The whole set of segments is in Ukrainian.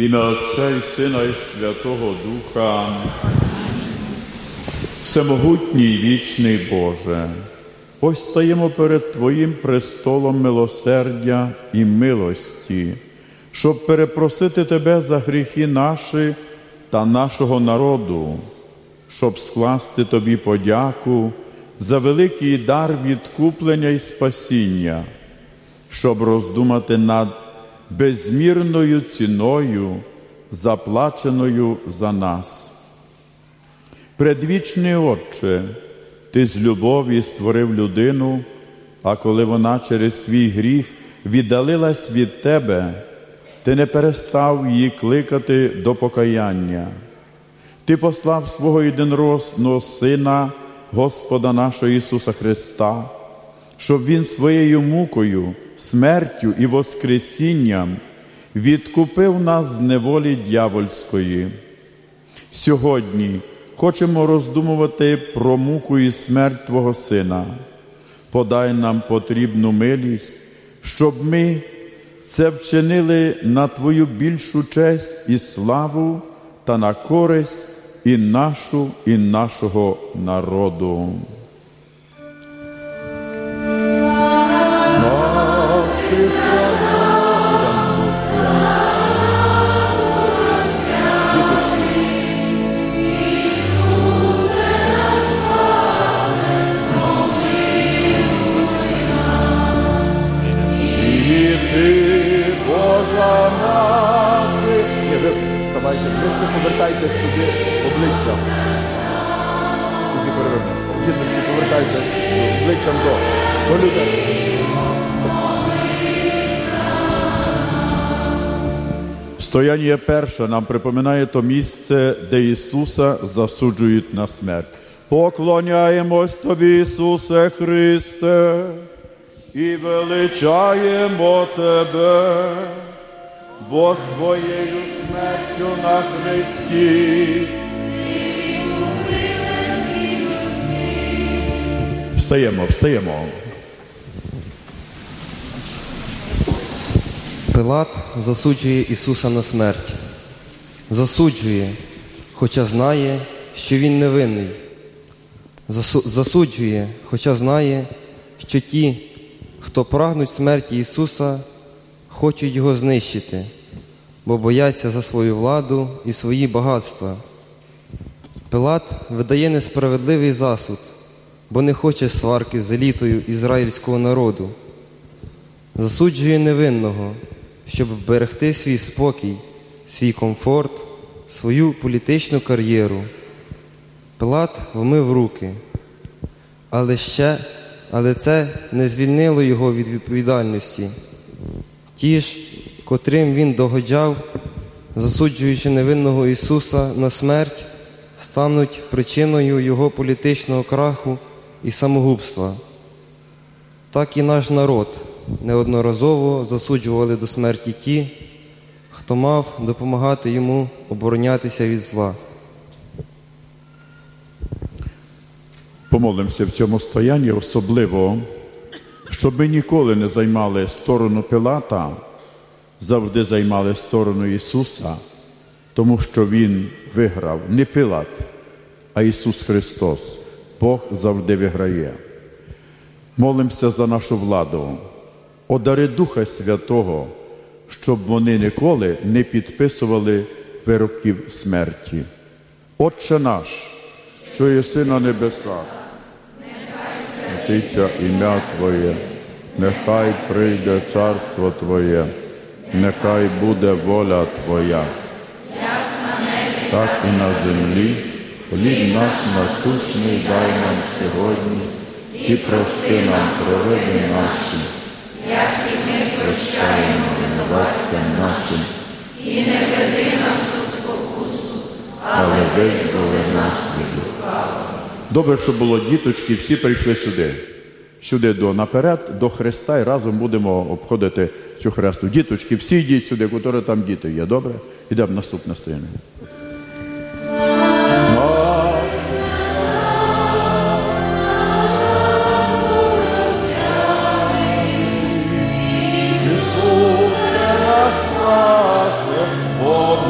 ім'я Отця і Сина, і Святого Духа. Всемогутній вічний Боже, ось стаємо перед Твоїм престолом милосердя і милості, щоб перепросити Тебе за гріхи наші та нашого народу, щоб скласти Тобі подяку за великий дар відкуплення і спасіння, щоб роздумати над безмірною ціною, заплаченою за нас. Предвічний Отче, Ти з любові створив людину, а коли вона через свій гріх віддалилась від Тебе, Ти не перестав її кликати до покаяння. Ти послав свого єдинородного Сина, Господа нашого Ісуса Христа, щоб Він своєю мукою, смертю і воскресінням відкупив нас з неволі дьявольської. Сьогодні хочемо роздумувати про муку і смерть Твого Сина. Подай нам потрібну милість, щоб ми це вчинили на Твою більшу честь і славу та на користь і нашу, і нашого народу. Повертайтеся сюди обличчям. Діточки, повертайтеся обличчям до людей. Стояння перше нам припоминає то місце, де Ісуса засуджують на смерть. Поклоняємось Тобі, Ісусе Христе, і величаємо Тебе, бо своєю смертю на Христі. Встаємо. Пилат засуджує Ісуса на смерть. Засуджує, хоча знає, що Він невинний. Засуджує, хоча знає, що ті, хто прагнуть смерті Ісуса, хочуть Його знищити, бо бояться за свою владу і свої багатства. Пилат видає несправедливий засуд, бо не хоче сварки з елітою ізраїльського народу. Засуджує невинного, щоб вберегти свій спокій, свій комфорт, свою політичну кар'єру. Пилат вмив руки, але це не звільнило його від відповідальності. Ті ж, котрим він догоджав, засуджуючи невинного Ісуса на смерть, стануть причиною його політичного краху і самогубства. Так і наш народ неодноразово засуджували до смерті ті, хто мав допомагати йому оборонятися від зла. Помолимося в цьому стоянні особливо, щоб ми ніколи не займали сторону Пилата, завжди займали сторону Ісуса, тому що Він виграв не Пилат, а Ісус Христос. Бог завжди виграє. Молимося за нашу владу. Одари Духа Святого, щоб вони ніколи не підписували вироків смерті. Отче наш, що єси на небесах, святиться ім'я Твоє, нехай прийде царство Твоє, нехай буде воля Твоя, так і на землі. Хліб наш насущний дай нам сьогодні, і прости нам провини наші, як і ми прощаємо винуватцям нашим, і не веди нас у спокусу, але визволи нас від лукавого. Добре, що було діточки, всі прийшли сюди наперед, до Христа, і разом будемо обходити цю хресту. Діточки, всі йдіть сюди, котрі там діти є, добре? Йдемо в наступне стояння. Бог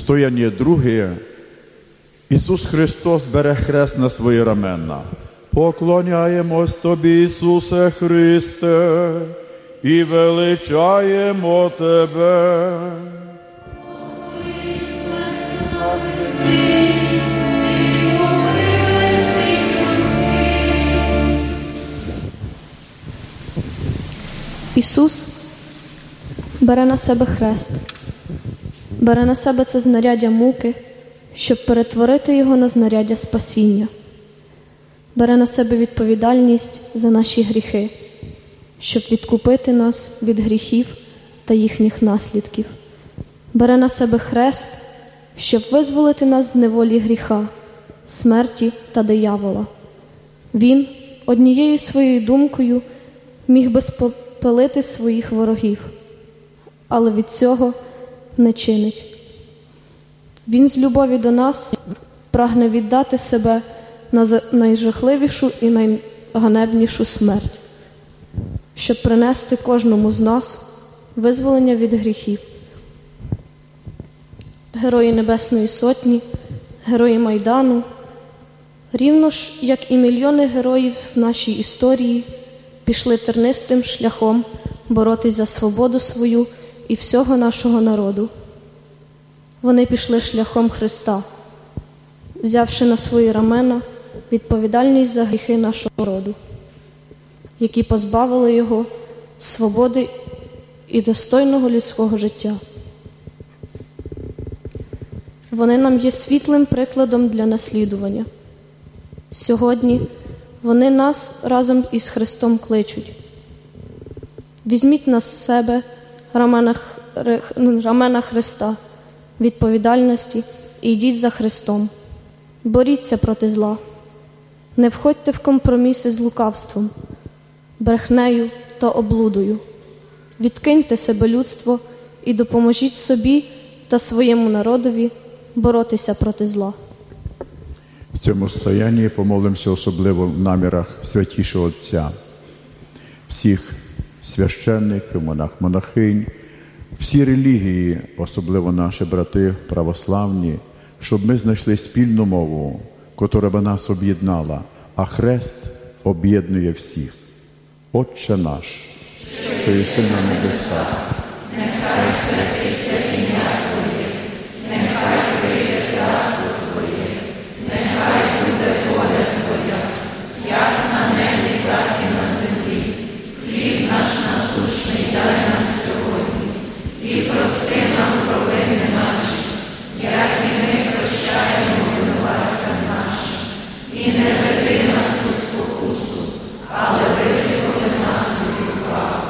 Стояння друге. Ісус Христос бере хрест на свої рамена. Поклоняємось Тобі, Ісусе Христе, і величаємо Тебе. Ісус бере на себе хрест, бере на себе це знаряддя муки, щоб перетворити його на знаряддя спасіння. Бере на себе відповідальність за наші гріхи, щоб відкупити нас від гріхів та їхніх наслідків. Бере на себе хрест, щоб визволити нас з неволі гріха, смерті та диявола. Він однією своєю думкою міг би спопелити своїх ворогів, але від цього не чинить. Він з любові до нас прагне віддати себе на найжахливішу і найганебнішу смерть, щоб принести кожному з нас визволення від гріхів. Герої Небесної Сотні, герої Майдану, рівно ж, як і мільйони героїв в нашій історії, пішли тернистим шляхом боротись за свободу свою і всього нашого народу. Вони пішли шляхом Христа, взявши на свої рамена відповідальність за гріхи нашого роду, які позбавили його свободи і достойного людського життя. Вони нам є світлим прикладом для наслідування. Сьогодні вони нас разом із Христом кличуть. Візьміть на себе рамена Христа, відповідальності і йдіть за Христом. Боріться проти зла. Не входьте в компроміси з лукавством, брехнею та облудою. Відкиньте себелюдство і допоможіть собі та своєму народові боротися проти зла. В цьому стоянні помолимося особливо в намірах Святішого Отця, всіх священників, монахинь, всі релігії, особливо наші брати православні, щоб ми знайшли спільну мову, котра б нас об'єднала, а хрест об'єднує всіх. Отче наш, що єси на небесах, нехай святиться ім'я Твоє, нехай прийде царство Твоє, нехай буде воля Твоя, як на небі, так і на землі. Хліб наш насущний дай нам сьогодні, і прости нам провини наші, як і ми прощаємо винуватцям нашим. І не веди нас у спокусу, але визволи нас від лукавого.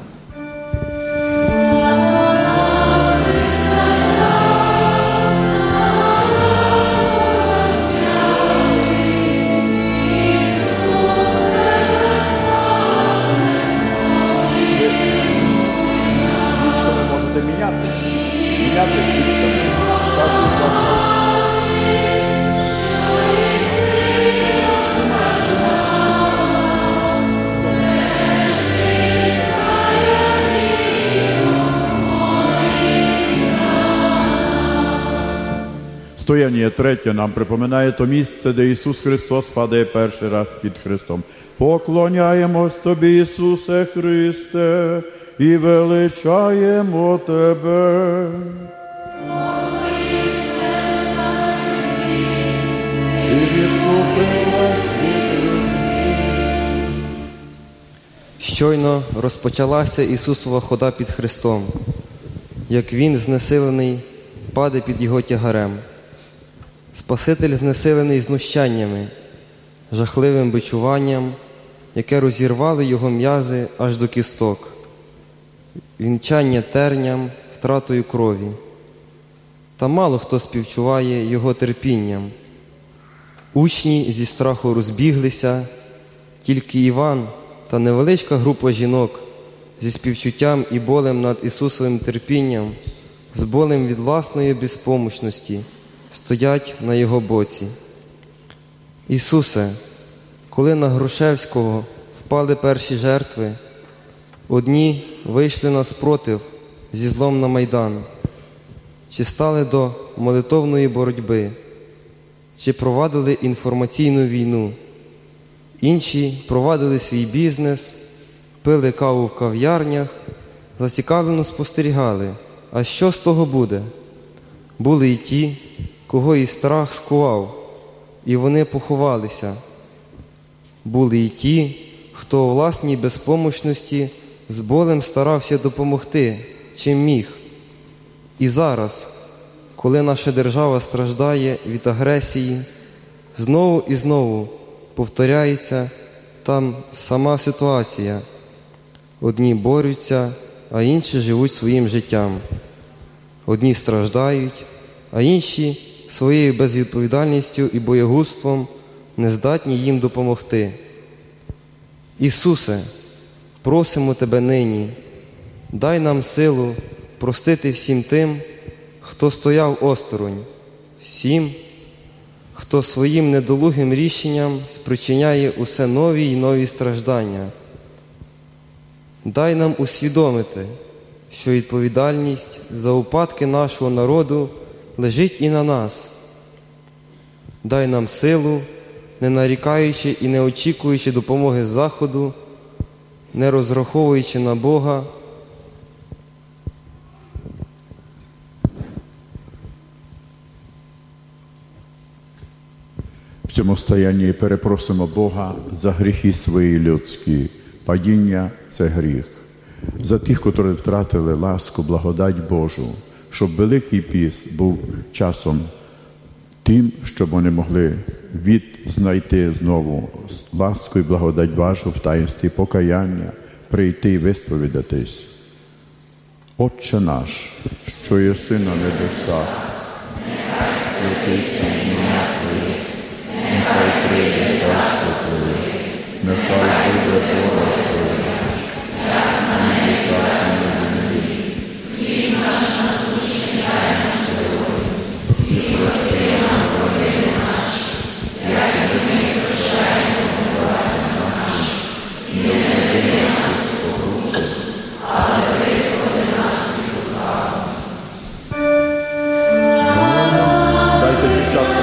Стояння третє нам припоминає то місце, де Ісус Христос падає перший раз під хрестом. Поклоняємось Тобі, Ісусе Христе, і величаємо Тебе. І відкупила світ. Щойно розпочалася Ісусова хода під хрестом, як Він, знесилений, паде під Його тягарем. Спаситель знесилений знущаннями, жахливим бичуванням, яке розірвали Його м'язи аж до кісток, вінчання терням, втратою крові. Та мало хто співчуває Його терпінням. Учні зі страху розбіглися, тільки Іван та невеличка група жінок зі співчуттям і болем над Ісусовим терпінням, з болем від власної безпомощності, стоять на Його боці. Ісусе, коли на Грушевського впали перші жертви, одні вийшли на спротив зі злом на Майдан. чи стали до молитовної боротьби, чи провадили інформаційну війну. Інші провадили свій бізнес, пили каву в кав'ярнях, зацікавлено спостерігали, а що з того буде? Були й ті, кого і страх скував, і вони поховалися. Були й ті, хто у власній безпомощності з болем старався допомогти, чим міг. І зараз, коли наша держава страждає від агресії, знову і знову повторяється там сама ситуація. Одні борються, а інші живуть своїм життям. Одні страждають, а інші своєю безвідповідальністю і боягузтвом не здатні їм допомогти. Ісусе, просимо Тебе нині, дай нам силу простити всім тим, хто стояв осторонь, всім, хто своїм недолугим рішенням спричиняє усе нові й нові страждання. Дай нам усвідомити, що відповідальність за упадки нашого народу лежить і на нас. Дай нам силу, не нарікаючи і не очікуючи допомоги з заходу, не розраховуючи на Бога, В цьому стоянні перепросимо Бога за гріхи свої людські. Падіння – це гріх. За тих, котрі втратили ласку, благодать Божу, щоб Великий піст був часом тим, щоб вони могли знайти знову ласку і благодать Вашу в таїнстві покаяння, прийти і висповідатись. Отче наш, що єси на небесах, нехай святиться ім'я Твоє, нехай прийде царство Твоє, нехай буде воля Твоя, як на небі, так і на землі. Хліб наш насущний дай нам сьогодні, і прости нам провини наші, як і ми прощаємо винуватцям нашим, і не веди нас у спокусу, але визволи нас від лукавого. Дайте дівчатку.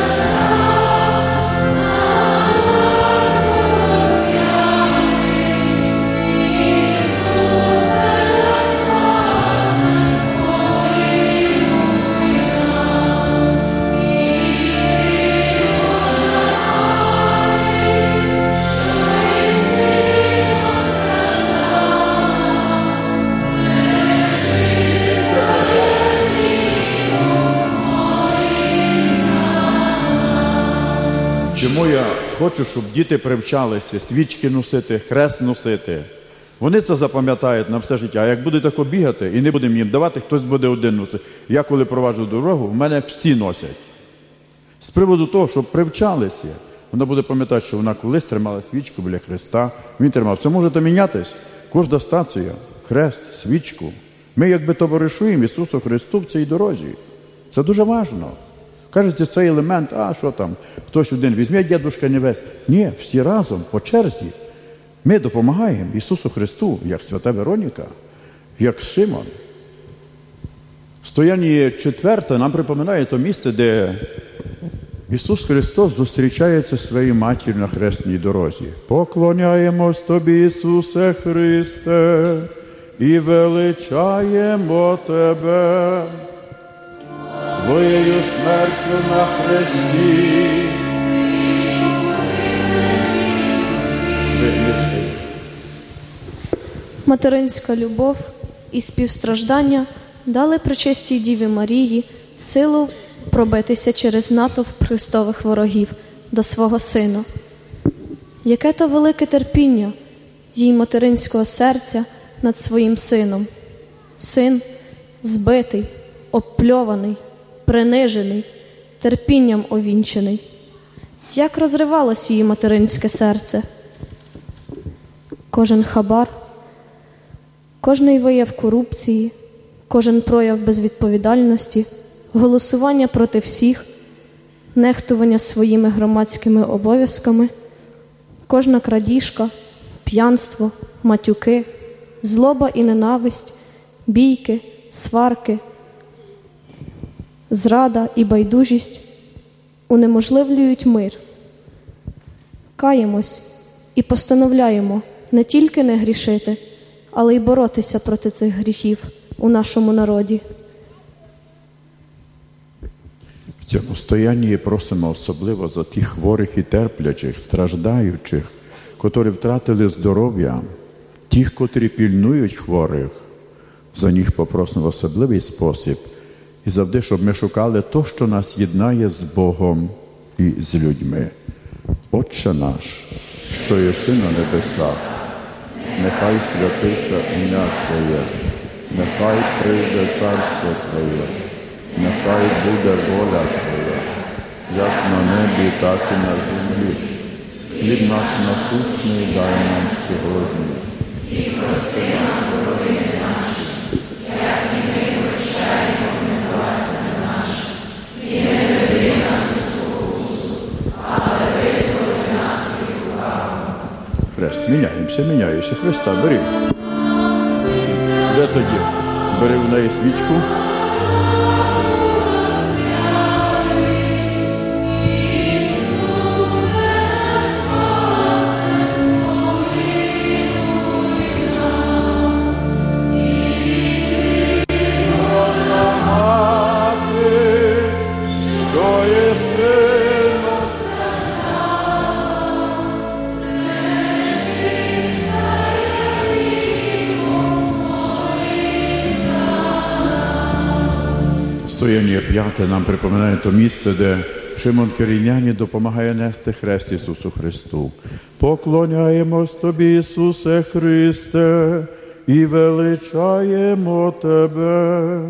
Чому я хочу, щоб діти привчалися свічки носити, хрест носити? Вони це запам'ятають на все життя. А як буде тако бігати і не будемо їм давати, хтось буде один носити. Я коли проваджу дорогу, в мене всі носять. З приводу того, щоб привчалися, вона буде пам'ятати, що вона колись тримала свічку біля хреста, він тримав. Це може мінятись. Кожна стація, хрест, свічку. Ми якби товаришуємо Ісусу Христу в цій дорозі. Це дуже важливо. Кажеться, цей елемент, а що там, хтось один візьме, дідушка не весь. Ні, всі разом, по черзі. Ми допомагаємо Ісусу Христу, як свята Вероніка, як Симон. Стояння 4 нам припоминає то місце, де Ісус Христос зустрічається зі своєю матір'ю на хресній дорозі. Поклоняємось Тобі, Ісусе Христе, і величаємо Тебе. Своєю смертю на хресті. Материнська любов і співстраждання дали пречистій Діві Марії силу пробитися через натовп Христових ворогів до свого Сина. Яке то велике терпіння їй материнського серця над своїм Сином. Син збитий, обпльований, принижений, терпінням овінчений. Як розривалось її материнське серце. Кожен хабар, кожний вияв корупції, кожен прояв безвідповідальності, голосування проти всіх, нехтування своїми громадськими обов'язками, кожна крадіжка, п'янство, матюки, злоба і ненависть, бійки, сварки, зрада і байдужість унеможливлюють мир. Каємось і постановляємо не тільки не грішити, але й боротися проти цих гріхів у нашому народі. В цьому стоянні просимо особливо за тих хворих і терплячих, страждаючих, котрі втратили здоров'я, тих, котрі пільнують хворих. За них попросимо в особливий спосіб. І завжди, щоб ми шукали то, що нас єднає з Богом і з людьми. Отче наш, що єси на небесах, нехай святиться ім'я Твоє, нехай прийде царство Твоє, нехай буде воля Твоя, як на небі, так і на землі. Хліб наш насущний дай нам сьогодні. І прости нам провини наші, як і ми прощаємо винуватцям нашим. І не веди нас у спокусу, але визволи нас від лукавого. Хрест, міняємося. Христа, беріть. Де тоді? Бери в неї свічку. Стояння 5 нам припоминає то місце, де Шимон Киринянин допомагає нести хрест Ісусу Христу. Поклоняємось Тобі, Ісусе Христе, і величаємо Тебе.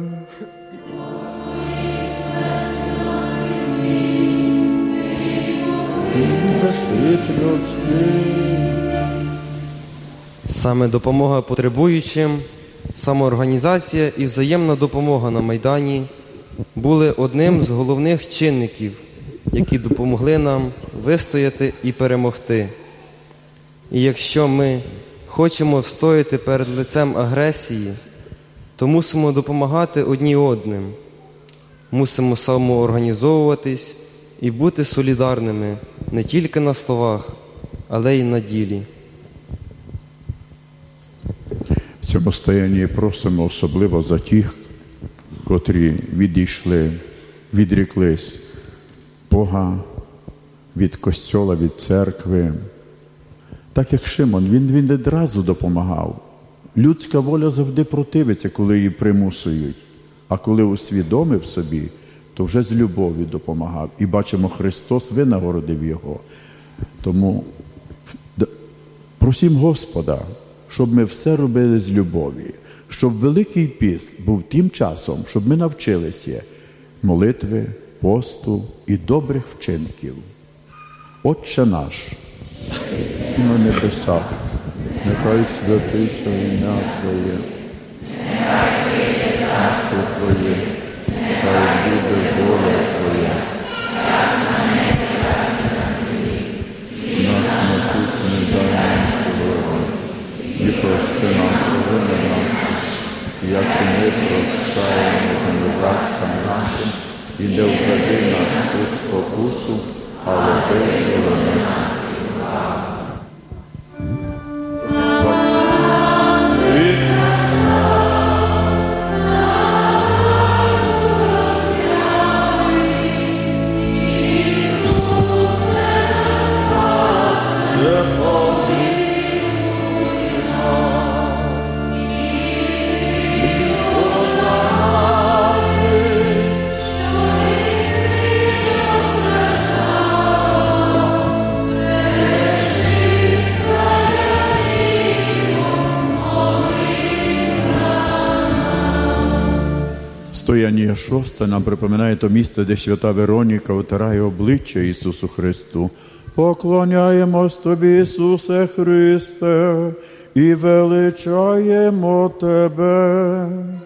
Саме допомога потребуючим, самоорганізація і взаємна допомога на Майдані були одним з головних чинників, які допомогли нам вистояти і перемогти. І якщо ми хочемо встояти перед лицем агресії, то мусимо допомагати одні одним, мусимо самоорганізовуватись і бути солідарними не тільки на словах, але й на ділі. В цьому стоянні просимо особливо за тих, котрі відійшли, відріклись Бога від Костьола, від церкви. Так як Шимон, він одразу допомагав. Людська воля завжди противиться, коли її примусують. А коли усвідомив собі, то вже з любов'ю допомагав. І бачимо, Христос винагородив його. Тому просім Господа, щоб ми все робили з любові. Щоб Великий піст був тим часом, щоб ми навчилися молитви, посту і добрих вчинків. Отче наш, на небесах, нехай святиться ім'я Твоє, нехай прийде царство Твоє, нехай буде воля Твоя, як на небі, так і на землі. Наш насущний дай нам сьогодні, і прости нам провини наші, як і ми прощаємо винуватцям нашим, і не введи нас у спокусу, але визволи нас від лукавого. Стояння 6 нам припоминає то місце, де свята Вероніка втирає обличчя Ісусу Христу. Поклоняємось Тобі, Ісусе Христе, і величаємо Тебе.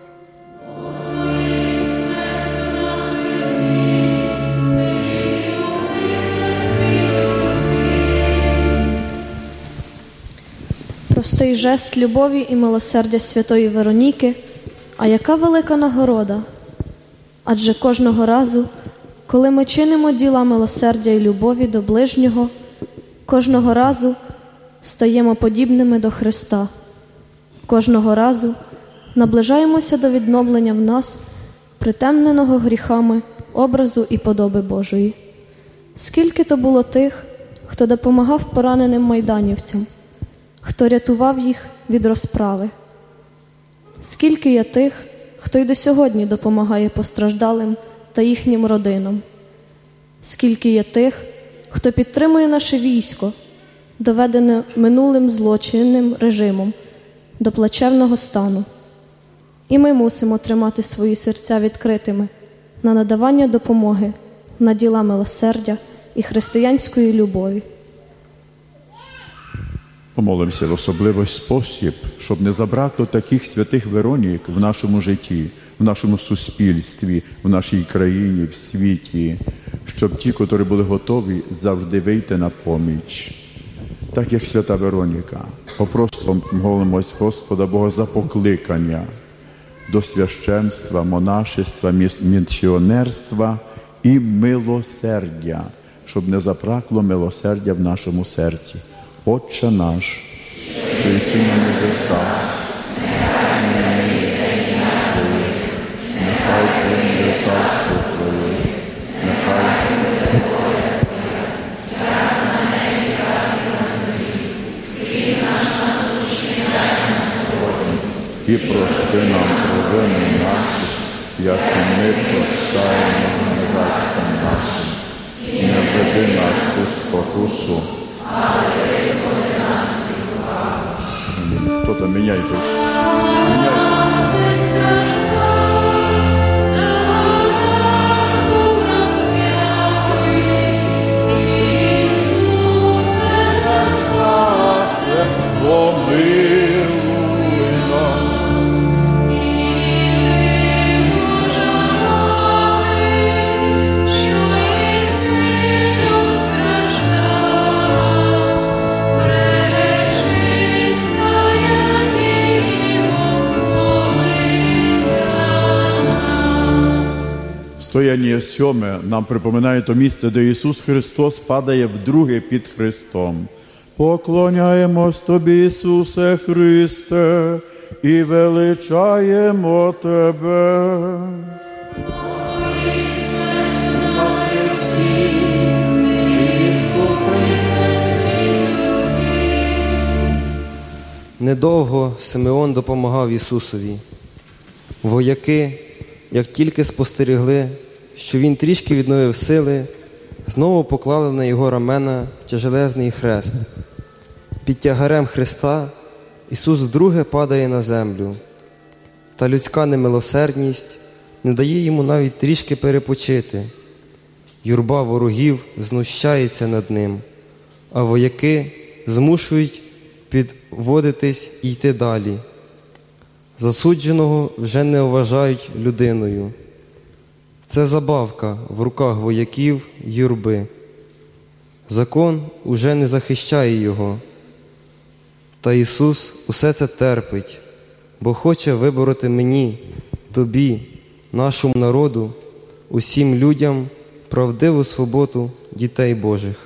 Простий жест любові і милосердя святої Вероніки, а яка велика нагорода! Адже кожного разу, коли ми чинимо діла милосердя і любові до ближнього, кожного разу стаємо подібними до Христа. Кожного разу наближаємося до відновлення в нас притемненого гріхами образу і подоби Божої. Скільки то було тих, хто допомагав пораненим майданівцям, хто рятував їх від розправи. Скільки є тих, хто й до сьогодні допомагає постраждалим та їхнім родинам. Скільки є тих, хто підтримує наше військо, доведене минулим злочинним режимом до плачевного стану. І ми мусимо тримати свої серця відкритими на надавання допомоги, на діла милосердя і християнської любові. Помолимося в особливий спосіб, щоб не забракло таких святих Веронік в нашому житті, в нашому суспільстві, в нашій країні, в світі, щоб ті, котрі були готові, завжди вийти на поміч. Так як свята Вероніка, попросту молимось Господа Бога за покликання до священства, монашества, місіонерства і милосердя, щоб не запракло милосердя в нашому серці. Отче наш, що єси на небесах, нехай прийде царство Твоє, нехай буде воля Твоя, як на небі, так і на землі. Хліб наш насущний дай нам сьогодні, і прости нам провини наші, як і ми прощаємо винуватцям нашим, і не введи нас у спокусу, але визволи нас від лукавого. Хто там міняйте? Помилуй нас. Стояння 7 нам припоминає то місце, де Ісус Христос падає вдруге під Христом. Поклоняємось Тобі, Ісусе Христе, і величаємо Тебе. Недовго Симеон допомагав Ісусові. Вояки, як тільки спостерігли, що він трішки відновив сили, знову поклали на його рамена тяжелезний хрест. Під тягарем хреста Ісус вдруге падає на землю. Та людська немилосердність не дає йому навіть трішки перепочити. Юрба ворогів знущається над ним, а вояки змушують підводитись і йти далі. Засудженого вже не вважають людиною. Це забавка в руках вояків юрби. Закон уже не захищає його. Та Ісус усе це терпить, бо хоче вибороти мені, тобі, нашому народу, усім людям правдиву свободу дітей Божих.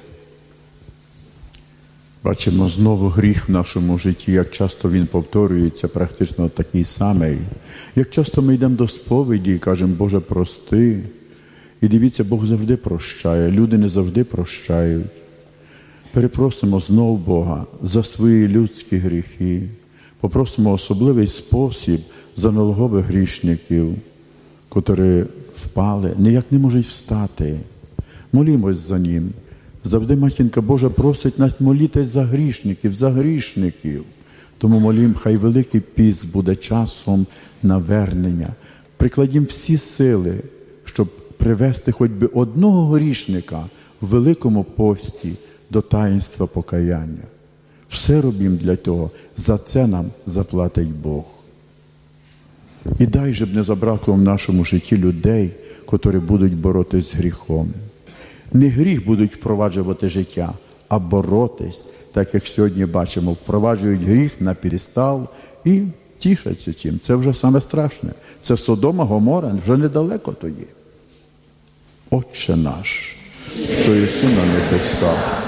Бачимо знову гріх в нашому житті, як часто він повторюється, практично такий самий. Як часто ми йдемо до сповіді і кажемо, Боже, прости. І дивіться, Бог завжди прощає, люди не завжди прощають. Перепросимо знову Бога за свої людські гріхи. Попросимо особливий спосіб за налогових грішників, котрі впали, ніяк не можуть встати. Молімось за ним. Завжди Матінка Божа просить нас молітись за грішників. Тому молім, хай Великий піст буде часом навернення. Прикладім всі сили, щоб привести хоч би одного грішника в Великому пості до таїнства покаяння. Все робім для того, за це нам заплатить Бог. І дай, щоб не забракло в нашому житті людей, котрі будуть боротись з гріхом. Не гріх будуть впроваджувати життя, а боротись, так як сьогодні бачимо, впроваджують гріх на п'єдестал і тішаться цим. Це вже саме страшне. Це Содома, Гомора, вже недалеко тоді. Отче наш, що єси на небесах,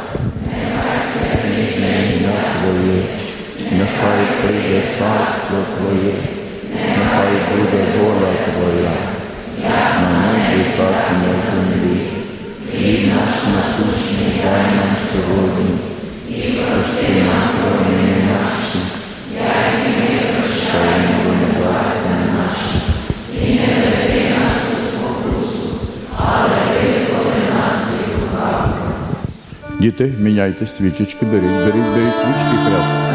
ім'я Твоє, нехай прийде царство Твоє, нехай буде воля Твоя, на небі, так і на землі. Хліб наш насущний дай нам сьогодні, і прости нам провини наші, як і ми прощаємо винуватцям нашим, і не веди нас у спокусу, але визволи нас від лукавого. Діти, міняйте свічечки, беріть свічки хрест.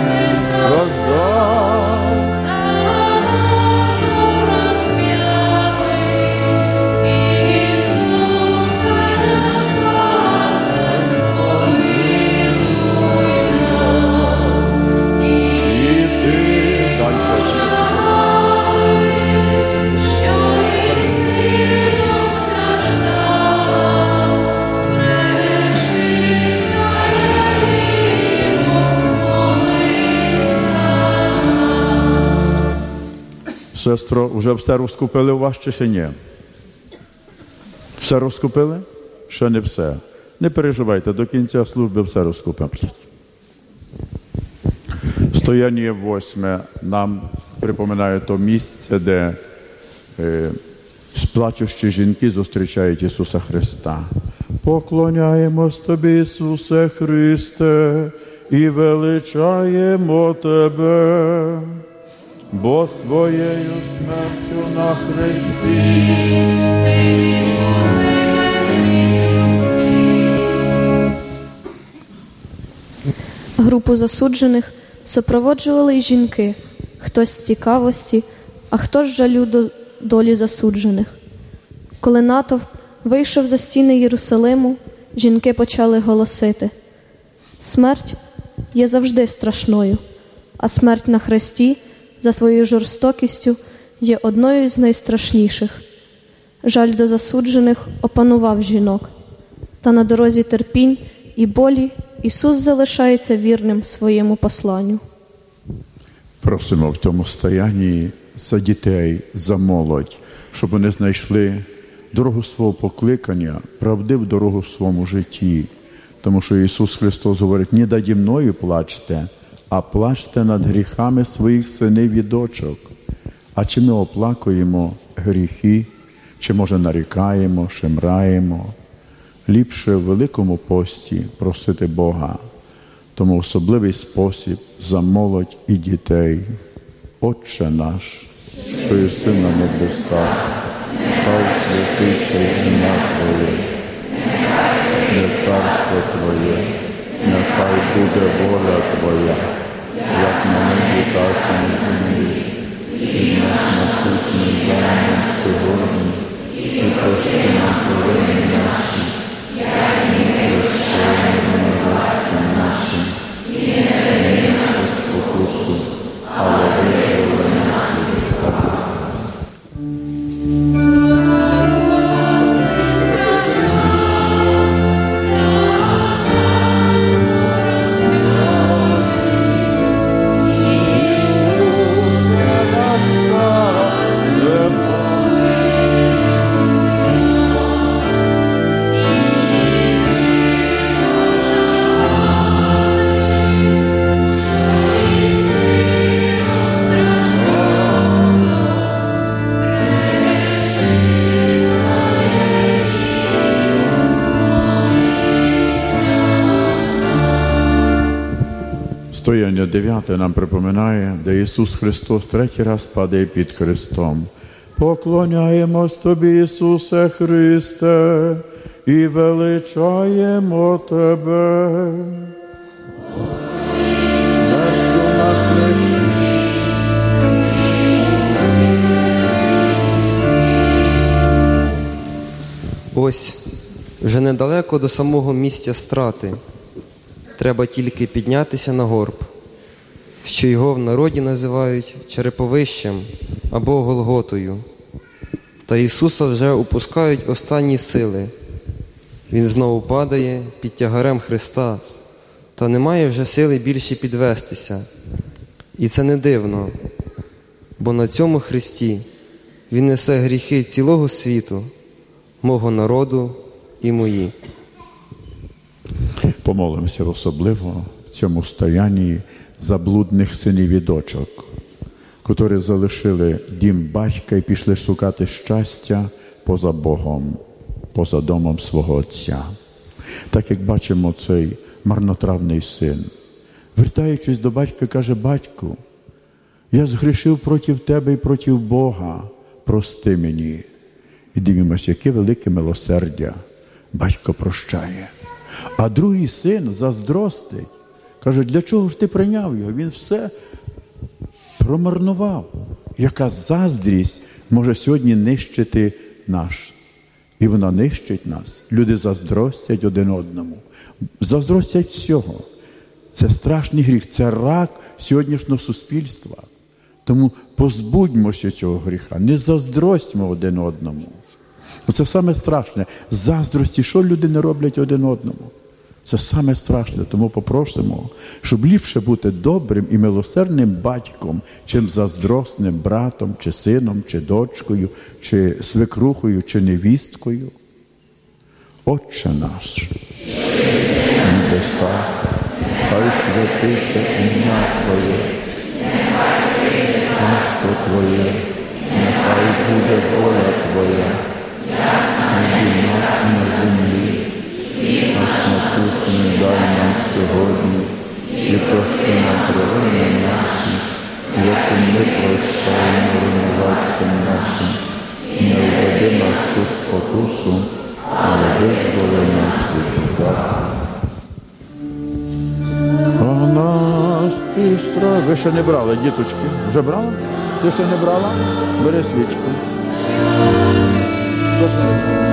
Сестро, вже все розкупили у вас чи ще ні? Все розкупили? Ще не все. Не переживайте, до кінця служби все розкупимо. Стояння 8 нам припоминає то місце, де плачущі жінки зустрічають Ісуса Христа. Поклоняємось Тобі, Ісусе Христе, і величаємо Тебе, бо своєю смертю на хресті Ти відмовив весь світ людський. Групу засуджених супроводжували й жінки, хтось з цікавості, а хто з жалю до долі засуджених. Коли натовп вийшов за стіни Єрусалиму, жінки почали голосити: «Смерть є завжди страшною, а смерть на хресті за своєю жорстокістю є одною з найстрашніших». Жаль до засуджених опанував жінок. Та на дорозі терпінь і болі Ісус залишається вірним своєму посланню. Просимо в тому стоянні за дітей, за молодь, щоб вони знайшли дорогу свого покликання, правдиву дорогу в своєму житті. Тому що Ісус Христос говорить: «Не наді мною плачте, а плачте над гріхами своїх синів і дочок». А чи ми оплакуємо гріхи, чи, може, нарікаємо, шемраємо? Ліпше в Великому пості просити Бога. Тому особливий спосіб за молодь і дітей. Отче наш, що єси на небесах, нехай святиться ім'я Твоє, нехай царство Твоє, нехай буде воля Твоя, як на небі, так і на землі. І наш насущний дай нам сьогодні, і прости нам провини наші, як і ми прощаємо винуватцям нашим, і не веди нас у спокусу, але визволи нас від лукавого. Стояння 9 нам припоминає, де Ісус Христос третій раз падає під хрестом. Поклоняємось Тобі, Ісусе Христе, і величаємо Тебе. Смертю на хресті. Ось вже недалеко до самого місця страти. Треба тільки піднятися на горб, що його в народі називають Череповищем або Голготою. Та Ісуса вже опускають останні сили. Він знову падає під тягарем Христа, та немає вже сили більше підвестися. І це не дивно, бо на цьому хресті Він несе гріхи цілого світу, мого народу і мої. Помолимося особливо в цьому стоянні за блудних синів і дочок, котрі залишили дім батька і пішли шукати щастя поза Богом, поза домом свого Отця. Так як бачимо цей марнотравний син, вертаючись до батька, каже: батьку, я згрішив проти тебе і проти Бога, прости мені. І дивимося, яке велике милосердя батько прощає. А другий син заздростить, каже: для чого ж ти прийняв його? Він все промарнував. Яка заздрість може сьогодні нищити нас? І вона нищить нас. Люди заздростять один одному. Заздростять всього. Це страшний гріх, це рак сьогоднішнього суспільства. Тому позбудьмося цього гріха, не заздростьмо один одному. Це саме страшне. Заздрості, що люди не роблять один одному? Це саме страшне. Тому попросимо, щоб ліпше бути добрим і милосердним батьком, чим заздростним братом, чи сином, чи дочкою, чи свекрухою, чи невісткою. Отче наш, на небесах, хай святиться ім'я Твоє, нехай прийде царство Твоє, нехай буде воля Твоя, як на небі, і на землі. Наш насущний дай нам сьогодні, і прости нам провини наші, як і ми прощаємо винуватцям нашим, і не введи нас у спокусу, але визволи нас від лукавого. А нас ти страх. Ви ще не брали, діточки? Вже брали? Ти ще не брала? Бери свічку. Хто ще не брав?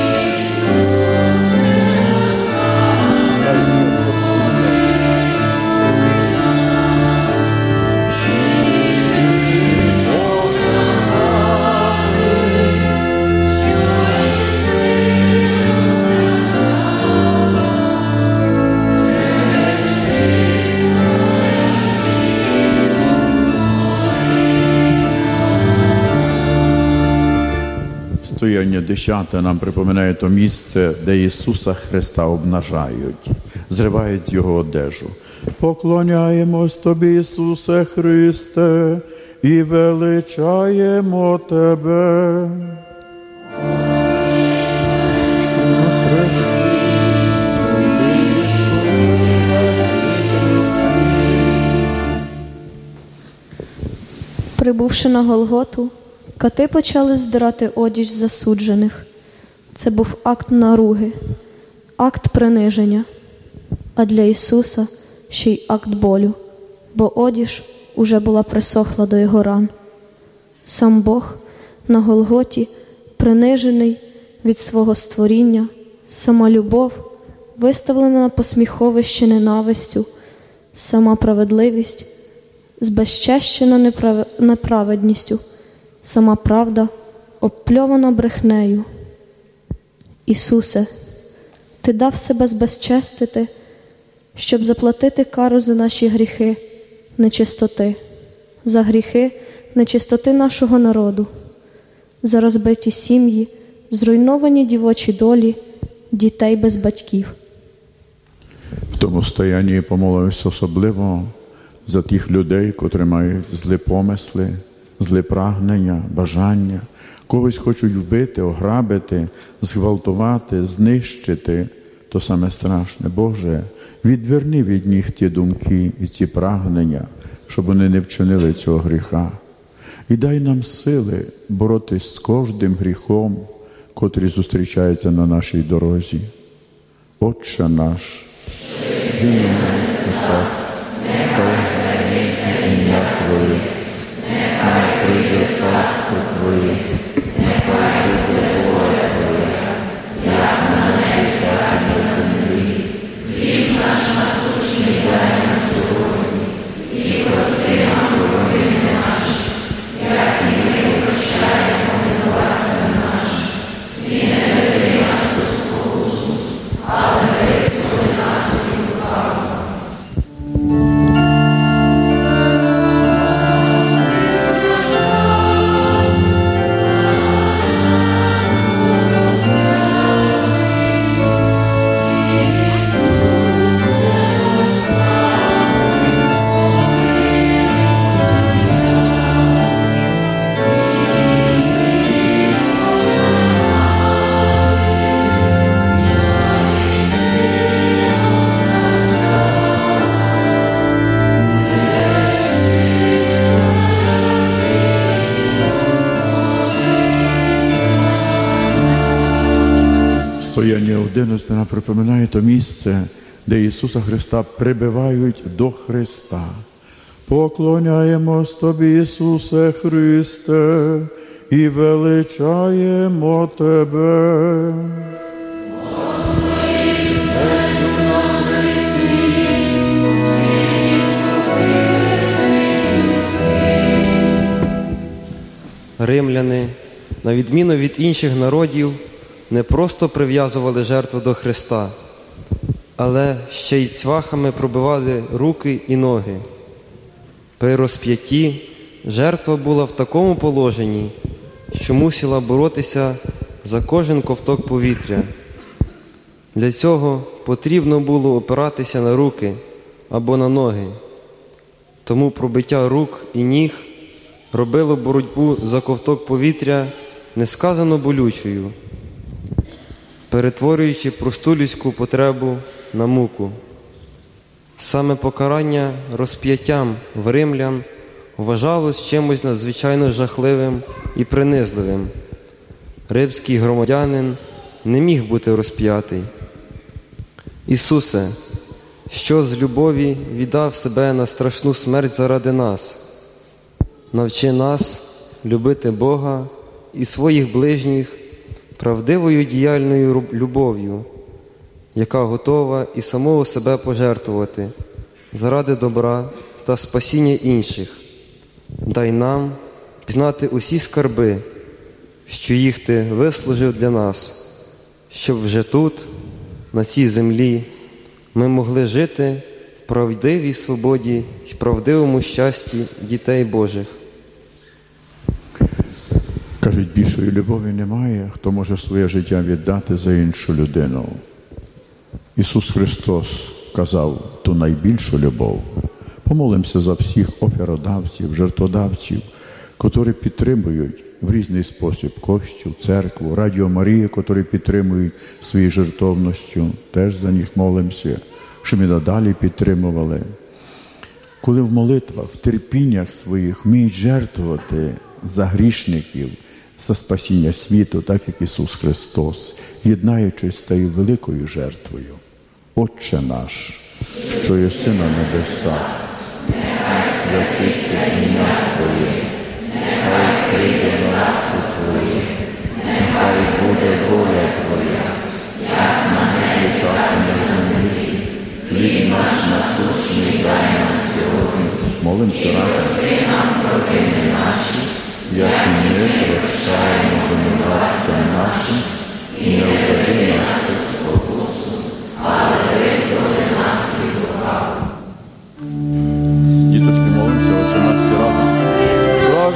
Стояння 10 нам припоминає то місце, де Ісуса Христа обнажають, зривають з Його одежу. Поклоняємось Тобі, Ісусе Христе, і величаємо Тебе. Прибувши на Голготу, кати почали здирати одіж засуджених. Це був акт наруги, акт приниження, а для Ісуса ще й акт болю, бо одіж уже була присохла до Його ран. Сам Бог на Голготі, принижений від свого створіння, сама любов, виставлена на посміховище ненавистю, сама праведливість, збезчещена неправедністю, сама правда, обпльована брехнею. Ісусе, Ти дав себе збезчестити, щоб заплатити кару за наші гріхи, нечистоти, за гріхи, нечистоти нашого народу, за розбиті сім'ї, зруйновані дівочі долі, дітей без батьків. В тому стоянні помолимося особливо за тих людей, котрі мають злі помисли, злі прагнення, бажання, когось хочуть вбити, ограбити, зґвалтувати, знищити. То саме страшне. Боже, відверни від них ті думки і ці прагнення, щоб вони не вчинили цього гріха. І дай нам сили боротись з кожним гріхом, котрий зустрічається на нашій дорозі. Отче наш, що на небесах, нехай святиться ім'я Твоє, нехай прийде царство Твоє, нехай буде воля Твоя, як на небі, так і на землі. Хліб наш насущний дай нам сьогодні, і прости нам провини наші, як і ми прощаємо винуватцям нашим, і не веди нас у спокусу, але визволи нас від лукавого. 11 нам припоминає то місце, де Ісуса Христа прибивають до Христа. Поклоняємось Тобі, Ісусе Христе, і величаємо Тебе. Римляни, на відміну від інших народів, не просто прив'язували жертву до Христа, але ще й цвахами пробивали руки і ноги. При розп'ятті жертва була в такому положенні, що мусила боротися за кожен ковток повітря. Для цього потрібно було опиратися на руки або на ноги. Тому пробиття рук і ніг робило боротьбу за ковток повітря несказано болючою, перетворюючи просту людську потребу на муку. Саме покарання розп'яттям в римлян вважалось чимось надзвичайно жахливим і принизливим. Римський громадянин не міг бути розп'ятий. Ісусе, що з любові віддав себе на страшну смерть заради нас, навчи нас любити Бога і своїх ближніх правдивою діяльною любов'ю, яка готова і самого себе пожертвувати заради добра та спасіння інших. Дай нам пізнати усі скарби, що їх Ти вислужив для нас, щоб вже тут, на цій землі, ми могли жити в правдивій свободі і правдивому щасті дітей Божих. Кажуть, більшої любові немає, хто може своє життя віддати за іншу людину. Ісус Христос казав ту найбільшу любов. Помолимося за всіх оферодавців, жертводавців, котрі підтримують в різний спосіб Костюл, церкву, Радіо Марія, котрі підтримують своєю жертовністю. Теж за них молимося, щоб і надалі підтримували. Коли в молитвах, в терпіннях своїх вміють жертвувати за грішників, за спасіння світу, так як Ісус Христос, єднаючись з тією великою жертвою. Отче наш, що єси на небесах, нехай святиться ім'я Твоє, нехай прийде царство Твоє, нехай буде воля Твоя, як на небі, так і на землі. Хліб наш насущний дай нам сьогодні. Молимося разом. І нам провини наші, як і ми прощаємо винуватцям нашим, і не введи нас у спокусу, але визволи нас від лукавого. Діточки, молимося, Отче наш, всі разом.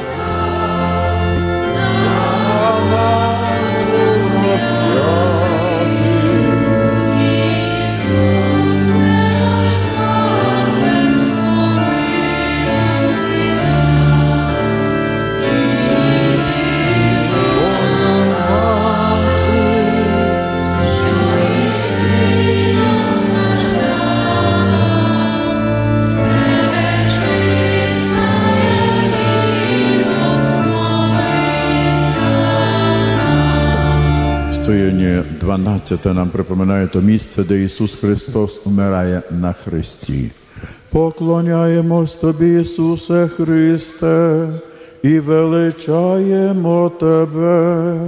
Стояння 12 нам припоминає то місце, де Ісус Христос умирає на хресті. Поклоняємось Тобі, Ісусе Христе, і величаємо Тебе.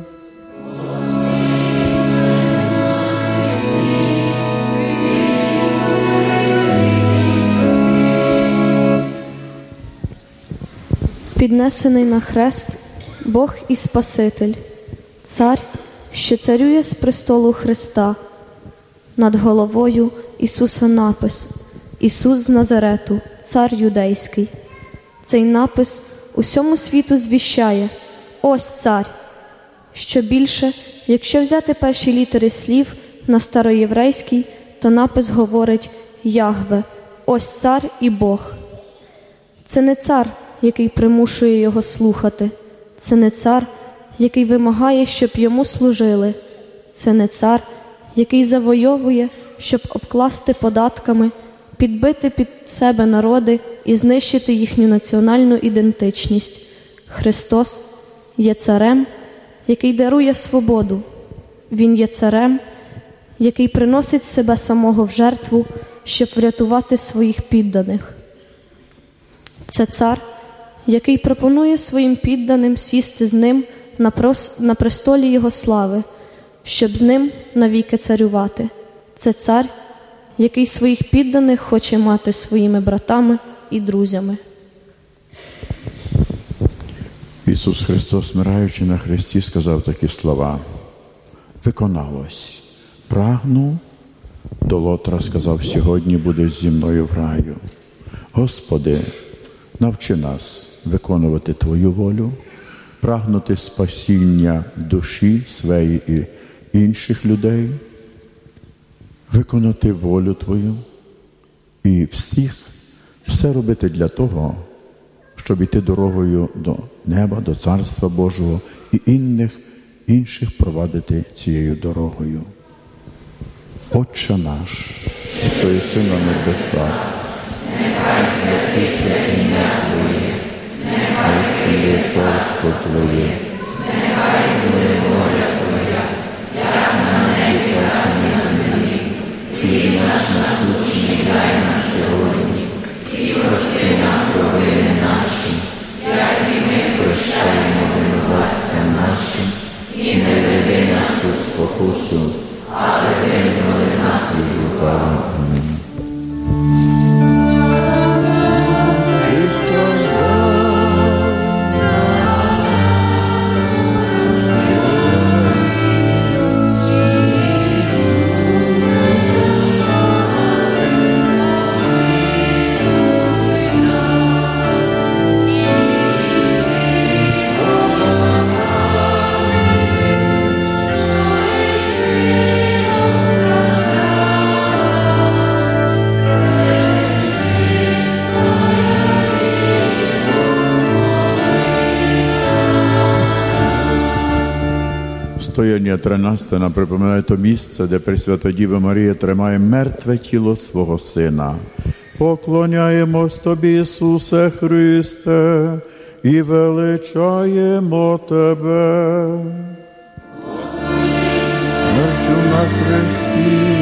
Піднесений на хрест Бог і Спаситель, Цар, що царює з престолу Христа. Над головою Ісуса напис «Ісус з Назарету, цар юдейський». Цей напис усьому світу звіщає «Ось цар». Що більше, якщо взяти перші літери слів на староєврейській, то напис говорить «Ягве, ось цар і Бог». Це не цар, який примушує його слухати. Це не цар, який вимагає, щоб йому служили. Це не цар, який завойовує, щоб обкласти податками, підбити під себе народи і знищити їхню національну ідентичність. Христос є царем, який дарує свободу. Він є царем, який приносить себе самого в жертву, щоб врятувати своїх підданих. Це цар, який пропонує своїм підданим сісти з ним на престолі його слави, щоб з ним навіки царювати. Це цар, який своїх підданих хоче мати своїми братами і друзями. Ісус Христос, вмираючи на хресті, сказав такі слова: «Виконалось. Прагну». До Лотра сказав: «Сьогодні будеш зі мною в раю». Господи, навчи нас виконувати Твою волю, прагнути спасіння душі своєї і інших людей, виконати волю Твою і все робити для того, щоб йти дорогою до неба, до Царства Божого і інших провадити цією дорогою. Отче наш, що єси на небесах, нехай святиться ім'я Твоє, нехай прийде царство Твоє, нехай буде воля Твоя, як на небі, так і на землі. Хліб наш насущний дай нам сьогодні, і прости нам провини наші, як і ми прощаємо винуватцям нашим, і не веди нас у спокусу, але визволи нас від лукавого. Амінь. Стояння 13 нам припоминає то місце, де Пресвята Діва Марія тримає мертве тіло свого Сина. Поклоняємось Тобі, Ісусе Христе, і величаємо Тебе. Смертю на хресті.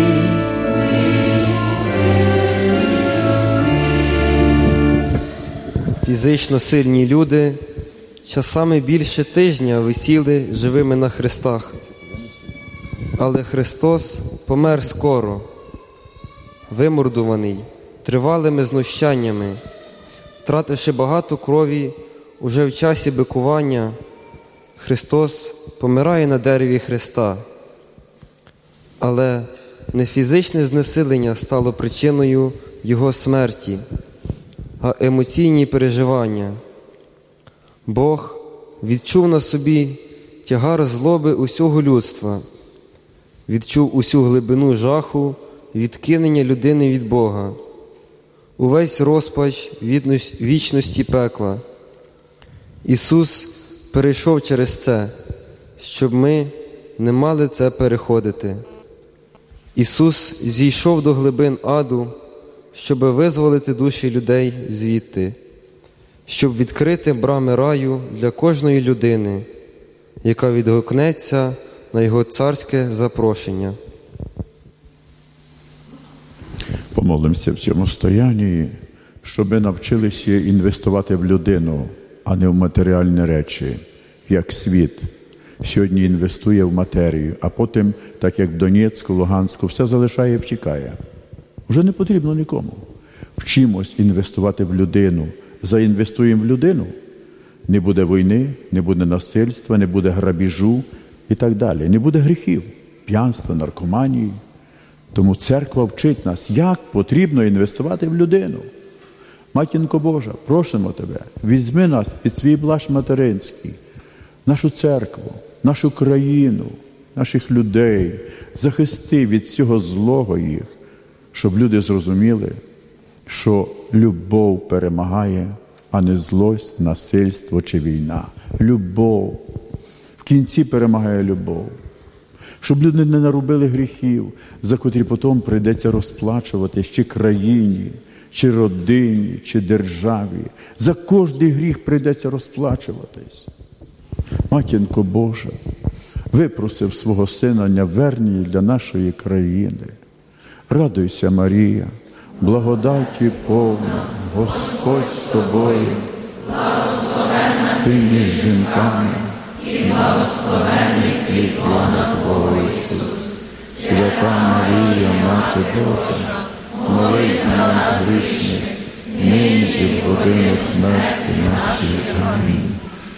Фізично сильні люди часами більше тижня висіли живими на хрестах. Але Христос помер скоро, вимордуваний тривалими знущаннями, втративши багато крові уже в часі бикування. Христос помирає на дереві хреста. Але не фізичне знесилення стало причиною Його смерті, а емоційні переживання. Бог відчув на собі тягар злоби усього людства, відчув усю глибину жаху, відкинення людини від Бога, увесь розпач вічності пекла. Ісус перейшов через це, щоб ми не мали це переходити. Ісус зійшов до глибин аду, щоб визволити душі людей звідти, щоб відкрити брами раю для кожної людини, яка відгукнеться на Його царське запрошення. Помолимося в цьому стоянні, щоб ми навчилися інвестувати в людину, а не в матеріальні речі, як світ сьогодні інвестує в матерію, а потім, так як в Донецьку, Луганську, все залишає і втікає. Вже не потрібно нікому. Вчимось інвестувати в людину. Заінвестуємо в людину, не буде війни, не буде насильства, не буде грабіжу і так далі. Не буде гріхів, п'янства, наркоманії. Тому церква вчить нас, як потрібно інвестувати в людину. Матінко Божа, просимо Тебе, візьми нас під свій плащ материнський, нашу церкву, нашу країну, наших людей, захисти від всього злого їх, щоб люди зрозуміли, що любов перемагає, а не злость, насильство чи війна. Любов. В кінці перемагає любов. Щоб люди не наробили гріхів, за котрі потім прийдеться розплачувати чи країні, чи родині, чи державі. За кожний гріх прийдеться розплачуватись. Матінко Божа, випросив свого Сина навернення для нашої країни. Радуйся, Марія, благодаті повна, Господь з тобою, ти між жінками, і благословенний плід лона Твого Ісус. Свята Марія, Мати Божа, молись за нас грішних, нині і в годину смерті нашої. Амінь.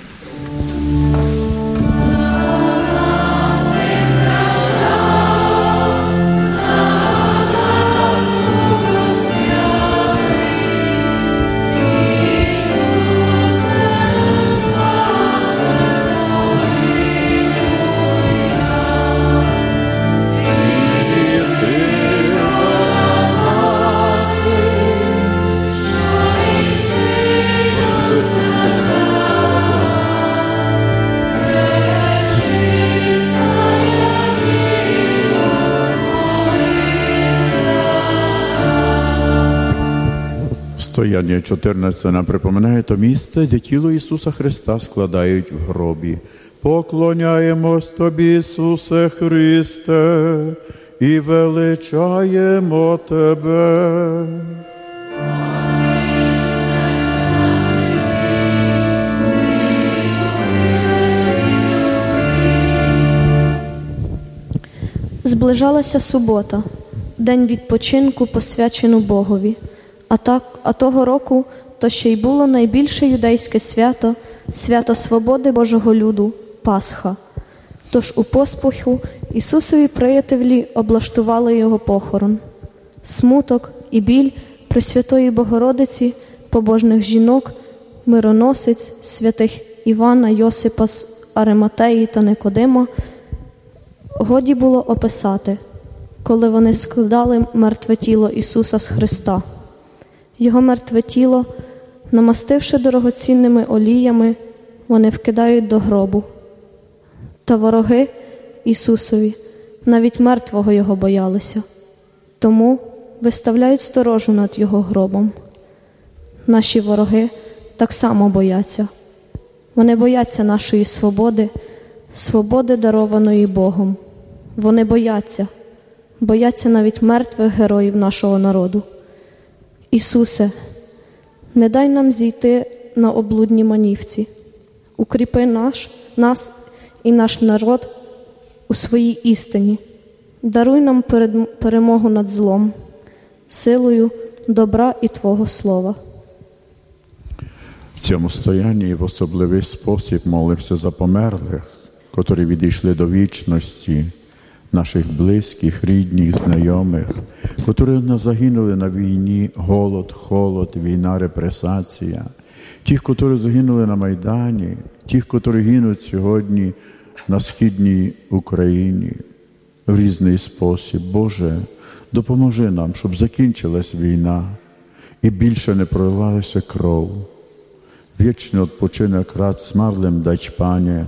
Стояння 14 нам припоминає то місце, де тіло Ісуса Христа складають в гробі. Поклоняємось Тобі, Ісусе Христе, і величаємо Тебе. Зближалася субота, день відпочинку, посвячену Богові. А того року то ще й було найбільше юдейське свято, свято свободи Божого люду – Пасха. Тож у поспіху Ісусові приятелі облаштували його похорон. Смуток і біль Пресвятої Богородиці, побожних жінок, мироносиць, святих Івана, Йосипа з Ариматеї та Никодима годі було описати, коли вони складали мертве тіло Ісуса з Христа. Його мертве тіло, намастивши дорогоцінними оліями, вони вкидають до гробу. Та вороги Ісусові навіть мертвого Його боялися, тому виставляють сторожу над Його гробом. Наші вороги так само бояться. Вони бояться нашої свободи, свободи, дарованої Богом. Вони бояться навіть мертвих героїв нашого народу. Ісусе, не дай нам зійти на облудні манівці. Укріпи нас і наш народ у своїй істині. Даруй нам перемогу над злом, силою добра і Твого Слова. В цьому стоянні в особливий спосіб молимося за померлих, котрі відійшли до вічності, наших близьких, рідних, знайомих, котрі загинули на війні, голод, холод, війна, репресація, тих, котрі загинули на Майдані, тих, котрі гинуть сьогодні на Східній Україні в різний спосіб. Боже, допоможи нам, щоб закінчилась війна і більше не проливалася кров. Вічний відпочинок рад смарлим дач, Пане.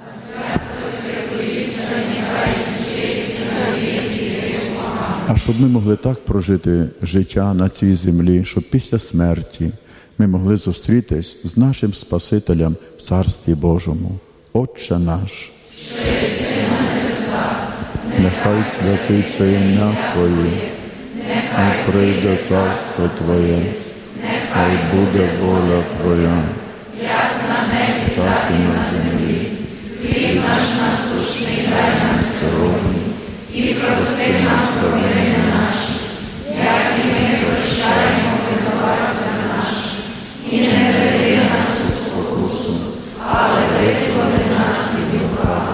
А щоб ми могли так прожити життя на цій землі, щоб після смерті ми могли зустрітись з нашим Спасителем в Царстві Божому. Отче наш, що єси на небесах, нехай святиться ім'я Твоє, нехай прийде царство Твоє, нехай буде воля Твоя, як на небі, так і на землі. Хліб наш насущний дай нам сьогодні, і прости нам провини наші, як і ми прощаємо винуватцям нашим. І не веди нас у спокусу, але визволи нас від лукавого.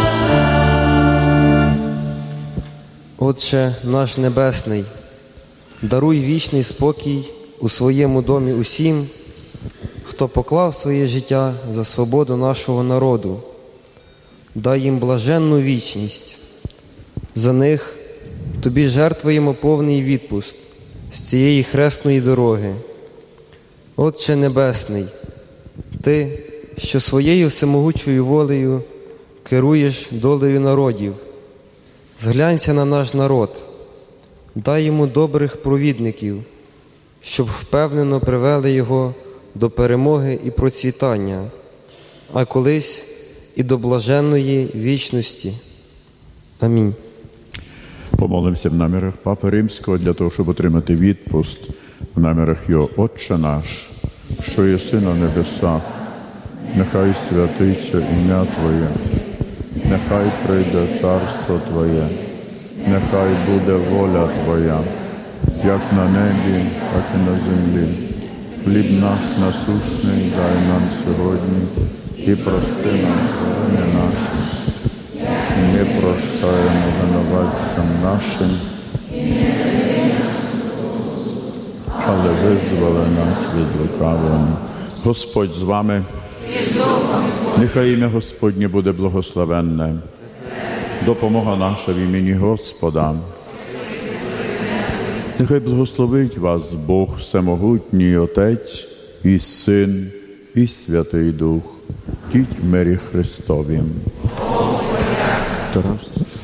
Отче наш Небесний, Даруй вічний спокій у своєму домі усім, хто поклав своє життя за свободу нашого народу. Дай їм блаженну вічність. За них Тобі жертвуємо повний відпуст з цієї хресної дороги. Отче Небесний, Ти, що своєю всемогучою волею керуєш долею народів, зглянься на наш народ, дай йому добрих провідників, щоб впевнено привели його до перемоги і процвітання, а колись і до блаженної вічності. Амінь. Помолимося в намірах Папи Римського для того, щоб отримати відпуст в намірах його. Отче наш, що єси на небесах, нехай святиться ім'я Твоє, нехай прийде царство Твоє, нехай буде воля Твоя, як на небі, так і на землі. Хліб наш насущний дай нам сьогодні і прости нам провини наші. Ми прощаємо винуватцям нашим, але визволи нас від лукавого. Господь з вами. Нехай ім'я Господнє буде благословенне. Допомога наша в імені Господа. Нехай благословить вас Бог Всемогутній, Отець і Син, і Святий Дух. Йдіть в мирі Христовім. Тарас.